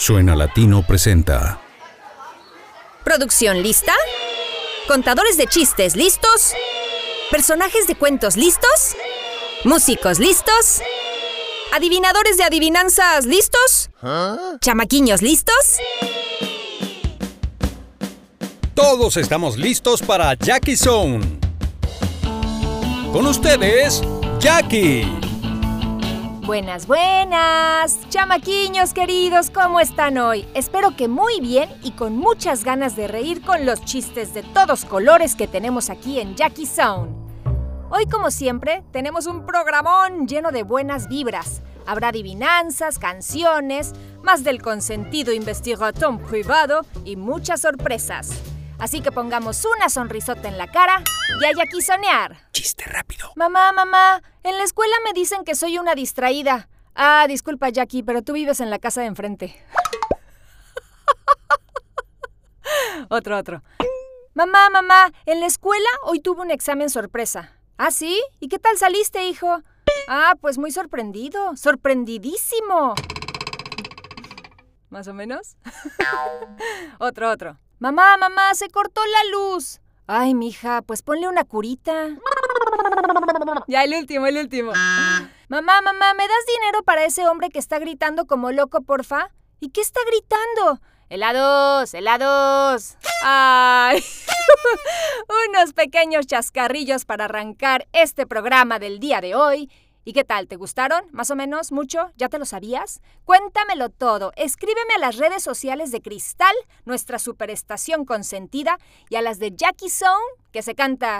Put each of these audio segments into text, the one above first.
Suena Latino presenta. ¿Producción lista? ¿Contadores de chistes listos? ¿Personajes de cuentos listos? ¿Músicos listos? ¿Adivinadores de adivinanzas listos? ¿Chamaquiños listos? Todos estamos listos para Jackie Zone. Con ustedes, Jackie. Buenas, buenas. Chamaquiños queridos, ¿cómo están hoy? Espero que muy bien y con muchas ganas de reír con los chistes de todos colores que tenemos aquí en Jackie Zone. Hoy, como siempre, tenemos un programón lleno de buenas vibras. Habrá adivinanzas, canciones, más del consentido investigación privado y muchas sorpresas. Así que pongamos una sonrisota en la cara y a Jackizonear. Chiste rápido. Mamá, en la escuela me dicen que soy una distraída. Ah, disculpa, Jackie, pero tú vives en la casa de enfrente. Otro. Mamá, en la escuela hoy tuve un examen sorpresa. ¿Ah, sí? ¿Y qué tal saliste, hijo? Ah, pues muy sorprendido. ¡Sorprendidísimo! ¿Más o menos? Otro. Mamá, se cortó la luz. Ay, mija, pues ponle una curita. Ya, el último. Mamá, ¿me das dinero para ese hombre que está gritando como loco, porfa? ¿Y qué está gritando? ¡Helados! ¡Ay! Unos pequeños chascarrillos para arrancar este programa del día de hoy. ¿Y qué tal? ¿Te gustaron? ¿Más o menos? ¿Mucho? ¿Ya te lo sabías? Cuéntamelo todo. Escríbeme a las redes sociales de Cristal, nuestra superestación consentida, y a las de Jackie Zone, que se canta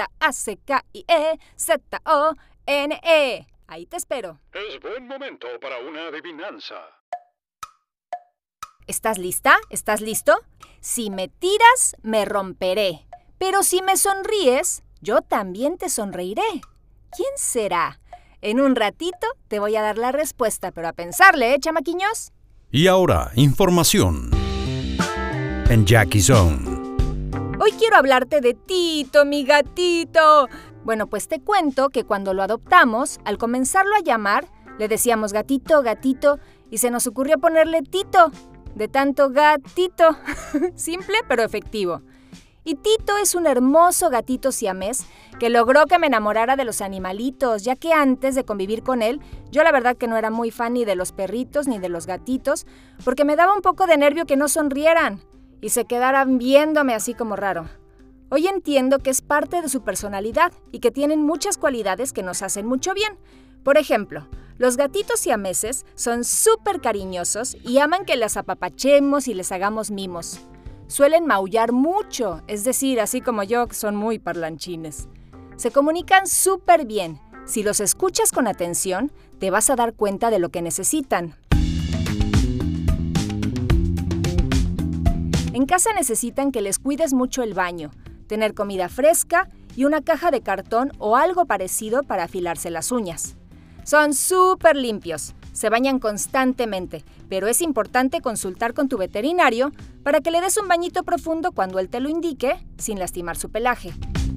Jackiezone. Ahí te espero. Es buen momento para una adivinanza. ¿Estás lista? ¿Estás listo? Si me tiras, me romperé. Pero si me sonríes, yo también te sonreiré. ¿Quién será? En un ratito te voy a dar la respuesta, pero a pensarle, chamaquiños. Y ahora, información en Jackie Zone. Hoy quiero hablarte de Tito, mi gatito. Bueno, pues te cuento que cuando lo adoptamos, al comenzarlo a llamar, le decíamos gatito, y se nos ocurrió ponerle Tito, de tanto gatito. Simple pero efectivo. Y Tito es un hermoso gatito siamés que logró que me enamorara de los animalitos, ya que antes de convivir con él, yo la verdad que no era muy fan ni de los perritos ni de los gatitos, porque me daba un poco de nervio que no sonrieran y se quedaran viéndome así como raro. Hoy entiendo que es parte de su personalidad y que tienen muchas cualidades que nos hacen mucho bien. Por ejemplo, los gatitos siameses son súper cariñosos y aman que las apapachemos y les hagamos mimos. Suelen maullar mucho, es decir, así como yo, que son muy parlanchines. Se comunican súper bien. Si los escuchas con atención, te vas a dar cuenta de lo que necesitan. En casa necesitan que les cuides mucho el baño, tener comida fresca y una caja de cartón o algo parecido para afilarse las uñas. Son súper limpios. Se bañan constantemente, pero es importante consultar con tu veterinario para que le des un bañito profundo cuando él te lo indique, sin lastimar su pelaje.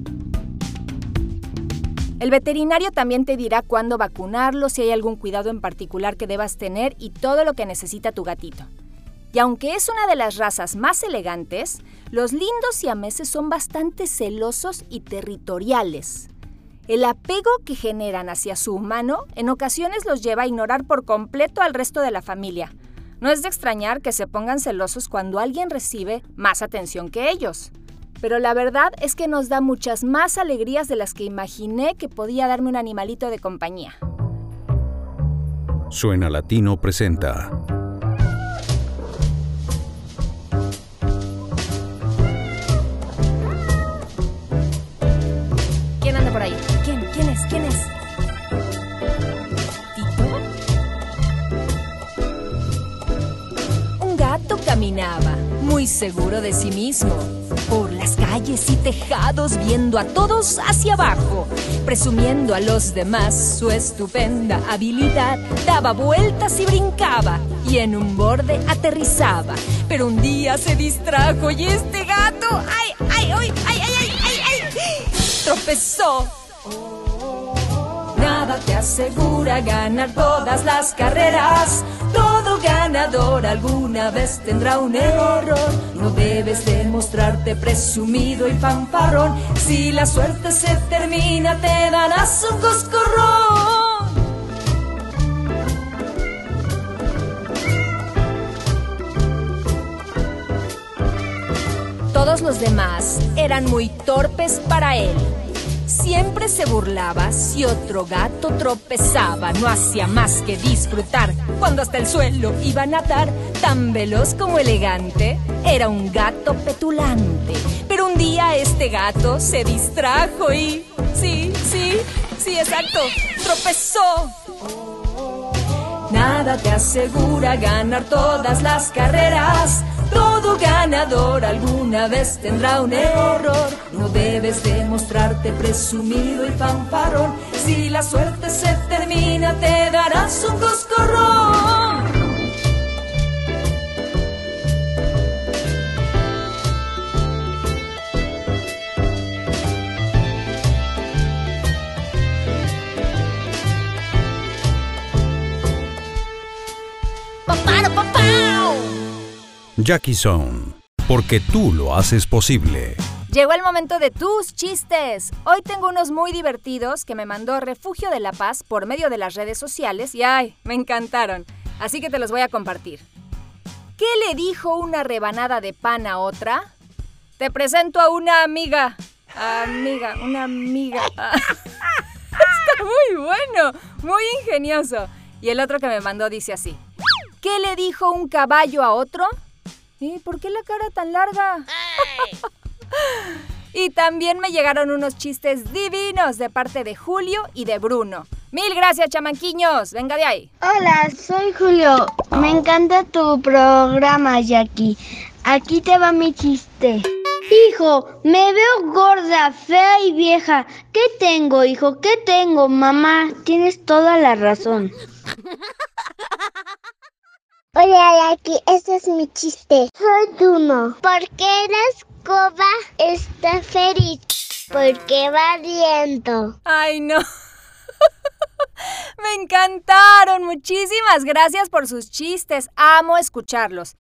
El veterinario también te dirá cuándo vacunarlo, si hay algún cuidado en particular que debas tener y todo lo que necesita tu gatito. Y aunque es una de las razas más elegantes, los lindos siameses son bastante celosos y territoriales. El apego que generan hacia su humano en ocasiones los lleva a ignorar por completo al resto de la familia. No es de extrañar que se pongan celosos cuando alguien recibe más atención que ellos. Pero la verdad es que nos da muchas más alegrías de las que imaginé que podía darme un animalito de compañía. Suena Latino presenta. ¿Quién anda por ahí? ¿Quién es? ¿Tito? Un gato caminaba, muy seguro de sí mismo, por las calles y tejados, viendo a todos hacia abajo, presumiendo a los demás su estupenda habilidad. Daba vueltas y brincaba, y en un borde aterrizaba. Pero un día se distrajo y este gato, ¡ay! Tropezó. Nada te asegura ganar todas las carreras. Todo ganador alguna vez tendrá un error. No debes demostrarte presumido y fanfarrón. Si la suerte se termina, te darás un coscorrón. Todos los demás eran muy torpes para él. Siempre se burlaba si otro gato tropezaba. No hacía más que disfrutar cuando hasta el suelo iba a nadar. Tan veloz como elegante, era un gato petulante. Pero un día este gato se distrajo y... Sí, exacto, tropezó. Nada te asegura ganar todas las carreras. Todo ganador alguna vez tendrá un error. No debes demostrarte presumido y fanfarrón. Si la suerte se termina, te darás un coscorrón. Jackie Zone, porque tú lo haces posible. Llegó el momento de tus chistes. Hoy tengo unos muy divertidos que me mandó Refugio de la Paz por medio de las redes sociales y ¡ay! Me encantaron. Así que te los voy a compartir. ¿Qué le dijo una rebanada de pan a otra? Te presento a una amiga. Una amiga. Está muy bueno, muy ingenioso. Y el otro que me mandó dice así. ¿Qué le dijo un caballo a otro? ¿Y por qué la cara tan larga? Y también me llegaron unos chistes divinos de parte de Julio y de Bruno. ¡Mil gracias, chamanquiños! ¡Venga de ahí! Hola, soy Julio. Me encanta tu programa, Jackie. Aquí te va mi chiste. Hijo, me veo gorda, fea y vieja. ¿Qué tengo, hijo? ¿Qué tengo, mamá? Tienes toda la razón. Hola, Jackie, este es mi chiste. Soy Bruno. ¿Por qué la escoba está feliz? Porque va riendo. ¡Ay, no! ¡Me encantaron! Muchísimas gracias por sus chistes. Amo escucharlos.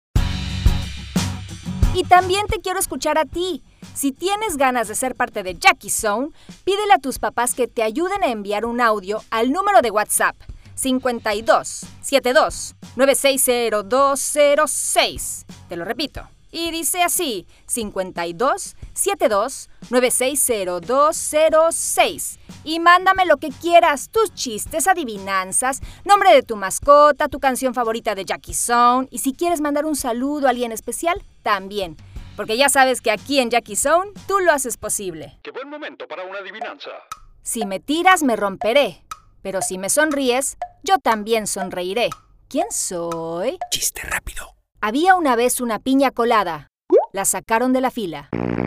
Y también te quiero escuchar a ti. Si tienes ganas de ser parte de Jackie Zone, pídele a tus papás que te ayuden a enviar un audio al número de WhatsApp 52 72 960 206. Te lo repito. Y dice así, 52 72 960 206. Y mándame lo que quieras, tus chistes, adivinanzas, nombre de tu mascota, tu canción favorita de Jackie Zone. Y si quieres mandar un saludo a alguien especial, también. Porque ya sabes que aquí en Jackie Zone tú lo haces posible. ¡Qué buen momento para una adivinanza! Si me tiras, me romperé. Pero si me sonríes, yo también sonreiré. ¿Quién soy? Chiste rápido. Había una vez una piña colada. La sacaron de la fila.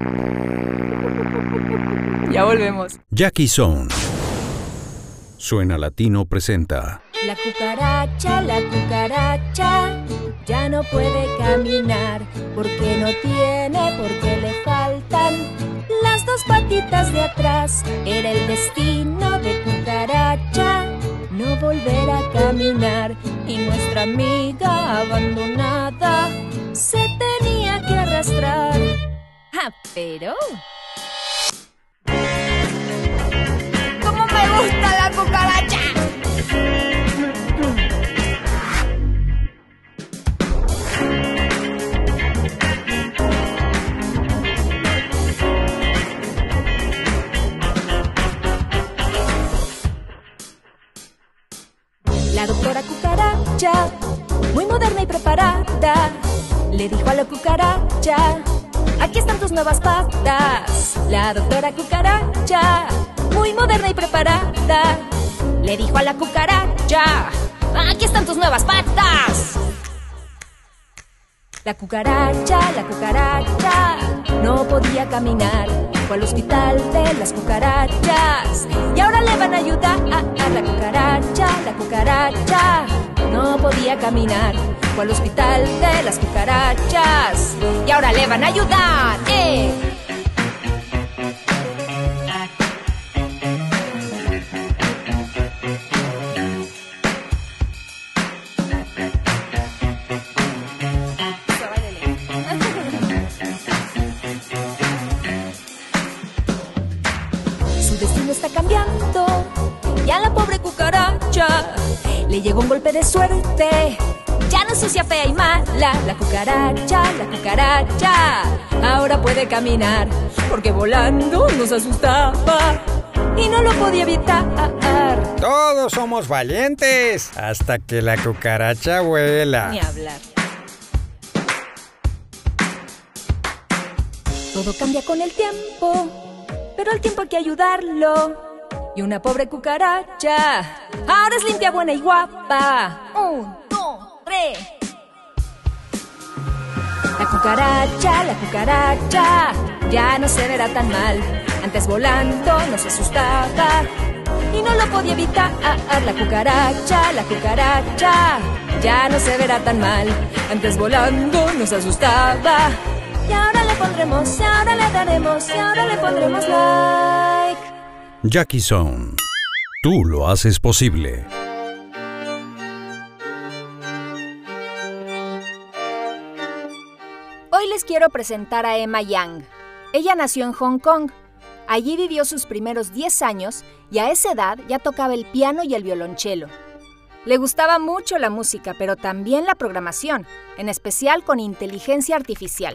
Ya volvemos. Jackie Zone. Suena Latino presenta. La cucaracha, ya no puede caminar. Porque no tiene, porque le faltan las dos patitas de atrás. Era el destino de cucaracha no volver a caminar. Y nuestra amiga abandonada se tenía que arrastrar. ¡Ah, pero! ¡Cómo me gusta la cucaracha! La doctora cucaracha, muy moderna y preparada, le dijo a la cucaracha, aquí están tus nuevas patas. La doctora cucaracha, muy moderna y preparada, le dijo a la cucaracha, aquí están tus nuevas patas. La cucaracha, no podía caminar. Fue al hospital de las cucarachas y ahora le van a ayudar a la cucaracha no podía caminar. Fue al hospital de las cucarachas y ahora le van a ayudar. le llegó un golpe de suerte. Ya no sucia, fea y mala, la cucaracha, ahora puede caminar, porque volando nos asustaba y no lo podía evitar. Todos somos valientes, hasta que la cucaracha vuela. Ni hablar. Todo cambia con el tiempo, pero al tiempo hay que ayudarlo. Y una pobre cucaracha ahora es limpia, buena y guapa. 1, 2, 3. La cucaracha ya no se verá tan mal. Antes volando nos asustaba y no lo podía evitar. La cucaracha ya no se verá tan mal. Antes volando nos asustaba. Y ahora le pondremos, y ahora le daremos, y ahora le pondremos like. Jackie Zone. Tú lo haces posible. Hoy les quiero presentar a Emma Yang. Ella nació en Hong Kong. Allí vivió sus primeros 10 años y a esa edad ya tocaba el piano y el violonchelo. Le gustaba mucho la música, pero también la programación, en especial con inteligencia artificial.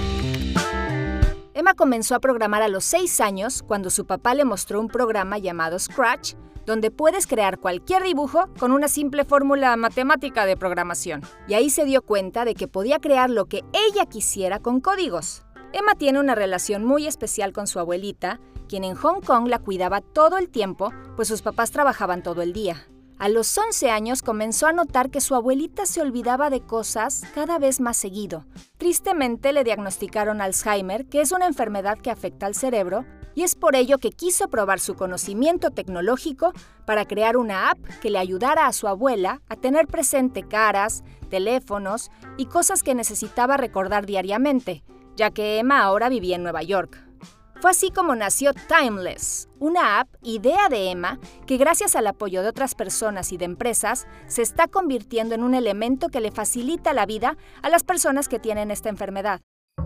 Emma comenzó a programar a los 6 años cuando su papá le mostró un programa llamado Scratch, donde puedes crear cualquier dibujo con una simple fórmula matemática de programación. Y ahí se dio cuenta de que podía crear lo que ella quisiera con códigos. Emma tiene una relación muy especial con su abuelita, quien en Hong Kong la cuidaba todo el tiempo, pues sus papás trabajaban todo el día. A los 11 años comenzó a notar que su abuelita se olvidaba de cosas cada vez más seguido. Tristemente le diagnosticaron Alzheimer, que es una enfermedad que afecta al cerebro, y es por ello que quiso probar su conocimiento tecnológico para crear una app que le ayudara a su abuela a tener presente caras, teléfonos y cosas que necesitaba recordar diariamente, ya que Emma ahora vivía en Nueva York. Fue así como nació Timeless, una app, idea de Emma, que gracias al apoyo de otras personas y de empresas, se está convirtiendo en un elemento que le facilita la vida a las personas que tienen esta enfermedad.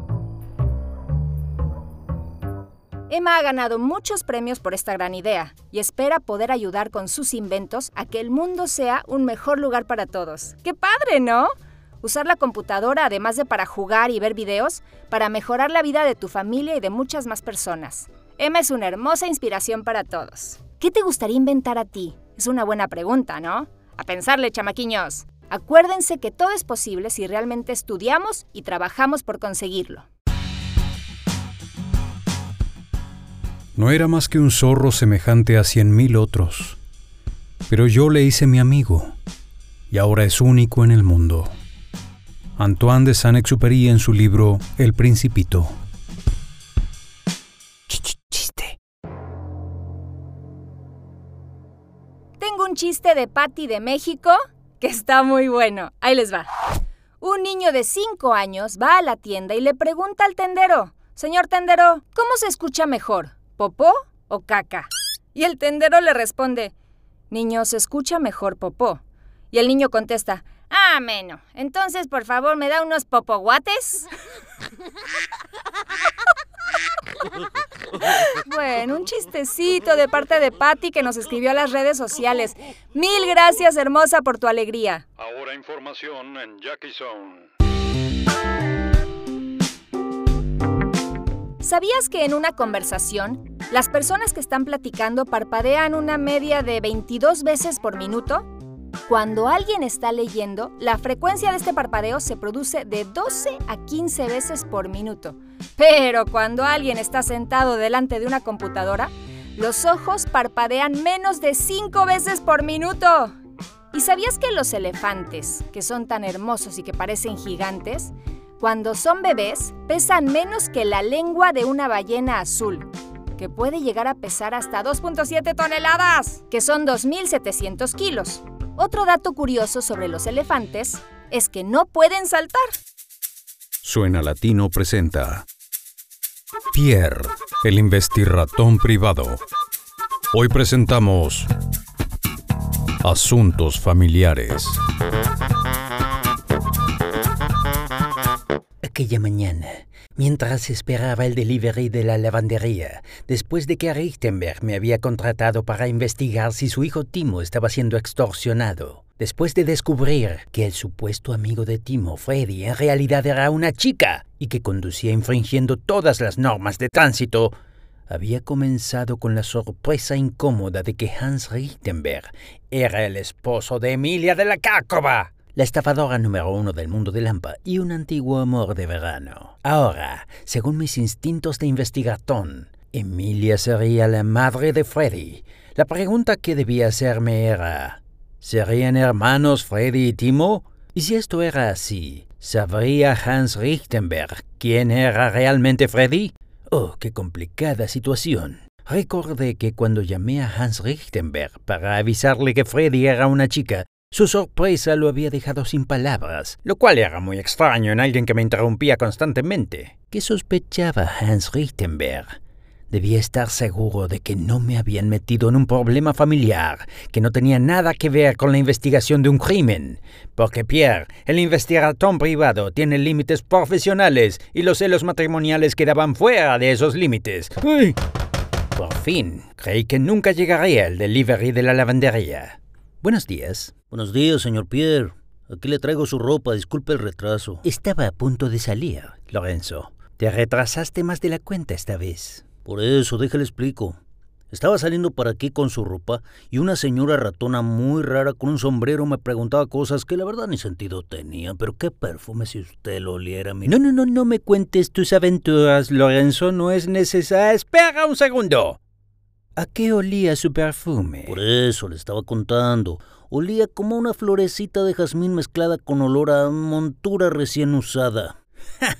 Emma ha ganado muchos premios por esta gran idea y espera poder ayudar con sus inventos a que el mundo sea un mejor lugar para todos. ¡Qué padre!, ¿no? Usar la computadora, además de para jugar y ver videos, para mejorar la vida de tu familia y de muchas más personas. Emma es una hermosa inspiración para todos. ¿Qué te gustaría inventar a ti? Es una buena pregunta, ¿no? A pensarle, chamaquiños. Acuérdense que todo es posible si realmente estudiamos y trabajamos por conseguirlo. No era más que un zorro semejante a 100,000 otros, pero yo le hice mi amigo, y ahora es único en el mundo. Antoine de Saint-Exupéry en su libro El Principito. Chiste. Tengo un chiste de Patty de México que está muy bueno. Ahí les va. Un niño de 5 años va a la tienda y le pregunta al tendero: «Señor tendero, ¿cómo se escucha mejor? ¿Popó o caca?» Y el tendero le responde: «Niño, se escucha mejor popó». Y el niño contesta: «Ah, bueno, entonces por favor me da unos popoguates». Bueno, un chistecito de parte de Patty que nos escribió a las redes sociales. Mil gracias, hermosa, por tu alegría. Ahora información en Jackie Zone. ¿Sabías que en una conversación, las personas que están platicando parpadean una media de 22 veces por minuto? Cuando alguien está leyendo, la frecuencia de este parpadeo se produce de 12 a 15 veces por minuto. Pero cuando alguien está sentado delante de una computadora, los ojos parpadean menos de 5 veces por minuto. ¿Y sabías que los elefantes, que son tan hermosos y que parecen gigantes, cuando son bebés, pesan menos que la lengua de una ballena azul, que puede llegar a pesar hasta 2.7 toneladas, que son 2.700 kilos? Otro dato curioso sobre los elefantes es que no pueden saltar. Suena Latino presenta Pierre, el investirratón privado. Hoy presentamos Asuntos Familiares. Aquella mañana, mientras esperaba el delivery de la lavandería, después de que Richtenberg me había contratado para investigar si su hijo Timo estaba siendo extorsionado. Después de descubrir que el supuesto amigo de Timo, Freddy, en realidad era una chica y que conducía infringiendo todas las normas de tránsito, había comenzado con la sorpresa incómoda de que Hans Richtenberg era el esposo de Emilia de la Cárcova, la estafadora número 1 del mundo de Lampa y un antiguo amor de verano. Ahora, según mis instintos de investigatón, Emilia sería la madre de Freddy. La pregunta que debía hacerme era: ¿serían hermanos Freddy y Timo? Y si esto era así, ¿sabría Hans Richtenberg quién era realmente Freddy? Oh, qué complicada situación. Recordé que cuando llamé a Hans Richtenberg para avisarle que Freddy era una chica, su sorpresa lo había dejado sin palabras, lo cual era muy extraño en alguien que me interrumpía constantemente. ¿Qué sospechaba Hans Richtenberg? Debía estar seguro de que no me habían metido en un problema familiar, que no tenía nada que ver con la investigación de un crimen. Porque Pierre, el investigador privado, tiene límites profesionales y los celos matrimoniales quedaban fuera de esos límites. ¡Uy! Por fin, creí que nunca llegaría el delivery de la lavandería. Buenos días. Buenos días, señor Pierre. Aquí le traigo su ropa, disculpe el retraso. Estaba a punto de salir, Lorenzo. Te retrasaste más de la cuenta esta vez. Por eso, déjale explico. Estaba saliendo para aquí con su ropa y una señora ratona muy rara con un sombrero me preguntaba cosas que la verdad ni sentido tenían. Pero qué perfume si usted lo oliera. No me cuentes tus aventuras, Lorenzo. No es necesario. ¡Espera un segundo! ¿A qué olía su perfume? Por eso le estaba contando. Olía como una florecita de jazmín mezclada con olor a montura recién usada. ¡Ja!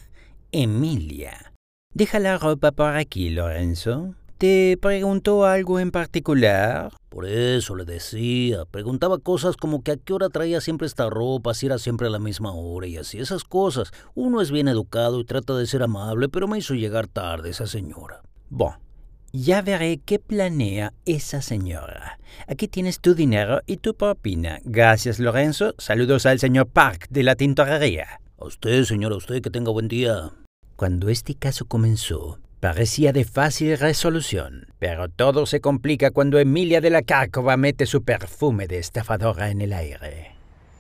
Emilia. Deja la ropa por aquí, Lorenzo. ¿Te preguntó algo en particular? Por eso le decía. Preguntaba cosas como que a qué hora traía siempre esta ropa, si era siempre a la misma hora y así, esas cosas. Uno es bien educado y trata de ser amable, pero me hizo llegar tarde esa señora. Bon, ya veré qué planea esa señora. Aquí tienes tu dinero y tu propina. Gracias, Lorenzo. Saludos al señor Park de la tintorería. A usted, señora, a usted, que tenga buen día. Cuando este caso comenzó, parecía de fácil resolución, pero todo se complica cuando Emilia de la Cárcova mete su perfume de estafadora en el aire.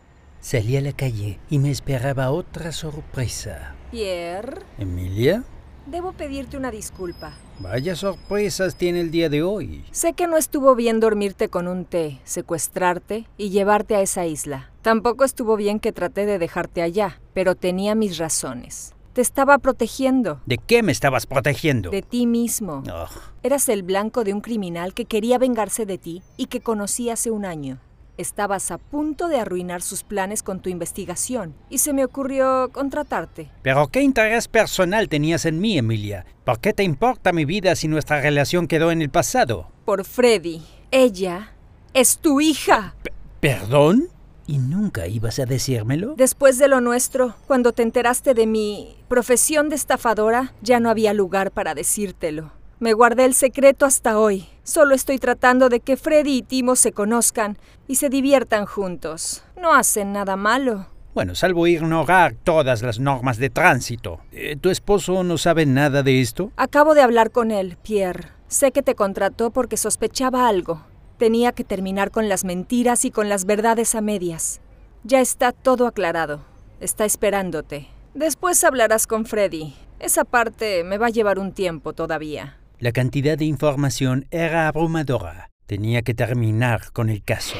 Salí a la calle y me esperaba otra sorpresa. Pierre, ¿Emilia? debo pedirte una disculpa. Vaya sorpresas tiene el día de hoy. Sé que no estuvo bien dormirte con un té, secuestrarte y llevarte a esa isla. Tampoco estuvo bien que traté de dejarte allá, pero tenía mis razones. Te estaba protegiendo. ¿De qué me estabas protegiendo? De ti mismo. Oh. Eras el blanco de un criminal que quería vengarse de ti y que conocí hace un año. Estabas a punto de arruinar sus planes con tu investigación y se me ocurrió contratarte. ¿Pero qué interés personal tenías en mí, Emilia? ¿Por qué te importa mi vida si nuestra relación quedó en el pasado? Por Freddy. Ella es tu hija. ¿Perdón? ¿Y nunca ibas a decírmelo? Después de lo nuestro, cuando te enteraste de mi profesión de estafadora, ya no había lugar para decírtelo. Me guardé el secreto hasta hoy. Solo estoy tratando de que Freddy y Timo se conozcan y se diviertan juntos. No hacen nada malo. Bueno, salvo ignorar todas las normas de tránsito. ¿Tu esposo no sabe nada de esto? Acabo de hablar con él, Pierre. Sé que te contrató porque sospechaba algo. Tenía que terminar con las mentiras y con las verdades a medias. Ya está todo aclarado. Está esperándote. Después hablarás con Freddy. Esa parte me va a llevar un tiempo todavía. La cantidad de información era abrumadora. Tenía que terminar con el caso.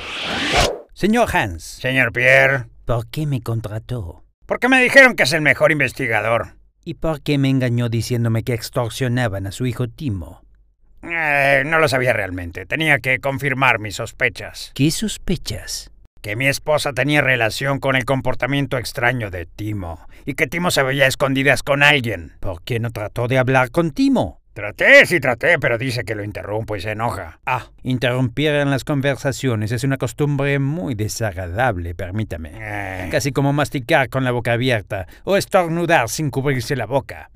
Señor Hans. Señor Pierre, ¿Por qué me contrató? porque me dijeron que es el mejor investigador. ¿Y por qué me engañó diciéndome que extorsionaban a su hijo Timo? No lo sabía realmente. Tenía que confirmar mis sospechas. ¿Qué sospechas? Que mi esposa tenía relación con el comportamiento extraño de Timo y que Timo se veía a escondidas con alguien. ¿Por qué no trató de hablar con Timo? Traté, pero dice que lo interrumpo y se enoja. Interrumpir en las conversaciones es una costumbre muy desagradable, permítame. Casi como masticar con la boca abierta o estornudar sin cubrirse la boca.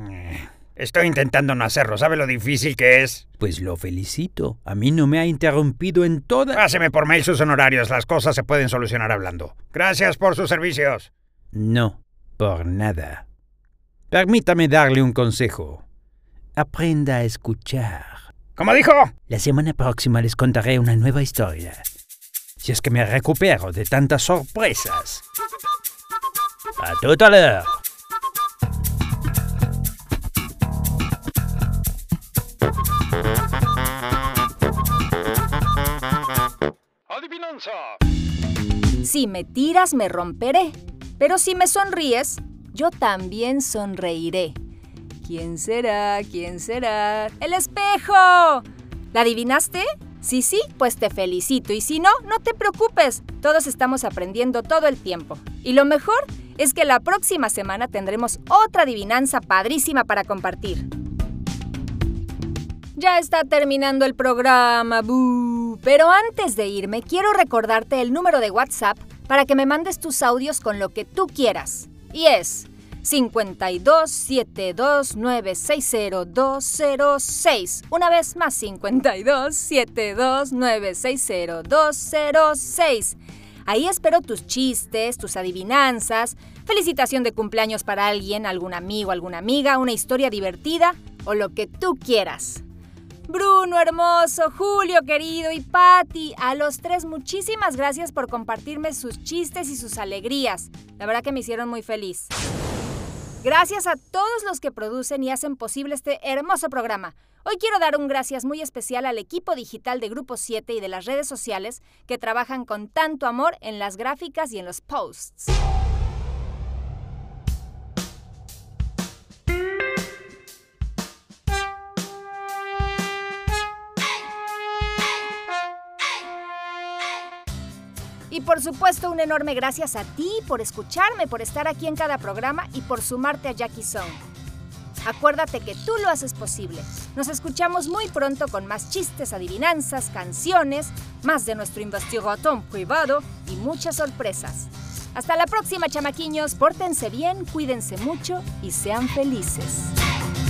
Estoy intentando no hacerlo. ¿Sabe lo difícil que es? Pues lo felicito. A mí no me ha interrumpido en toda... Páseme por mail sus honorarios. Las cosas se pueden solucionar hablando. Gracias por sus servicios. No, por nada. Permítame darle un consejo. Aprenda a escuchar. ¿Cómo dijo? La semana próxima les contaré una nueva historia. Si es que me recupero de tantas sorpresas. A tout à l'heure. Adivinanza. Si me tiras, me romperé. Pero si me sonríes, yo también sonreiré. ¿Quién será? ¿Quién será? ¡El espejo! ¿La adivinaste? Sí, pues te felicito. Y si no, no te preocupes. Todos estamos aprendiendo todo el tiempo. Y lo mejor es que la próxima semana tendremos otra adivinanza padrísima para compartir. Ya está terminando el programa, ¡bú! Pero antes de irme, quiero recordarte el número de WhatsApp para que me mandes tus audios con lo que tú quieras. Y es 5272960206. Una vez más, 5272960206. Ahí espero tus chistes, tus adivinanzas, felicitación de cumpleaños para alguien, algún amigo, alguna amiga, una historia divertida o lo que tú quieras. Bruno, hermoso, Julio, querido, y Patti, a los tres muchísimas gracias por compartirme sus chistes y sus alegrías. La verdad que me hicieron muy feliz. Gracias a todos los que producen y hacen posible este hermoso programa. Hoy quiero dar un gracias muy especial al equipo digital de Grupo 7 y de las redes sociales que trabajan con tanto amor en las gráficas y en los posts. Y por supuesto, un enorme gracias a ti por escucharme, por estar aquí en cada programa y por sumarte a Jackie Song. Acuérdate que tú lo haces posible. Nos escuchamos muy pronto con más chistes, adivinanzas, canciones, más de nuestro investigación privado y muchas sorpresas. Hasta la próxima, chamaquiños. Pórtense bien, cuídense mucho y sean felices.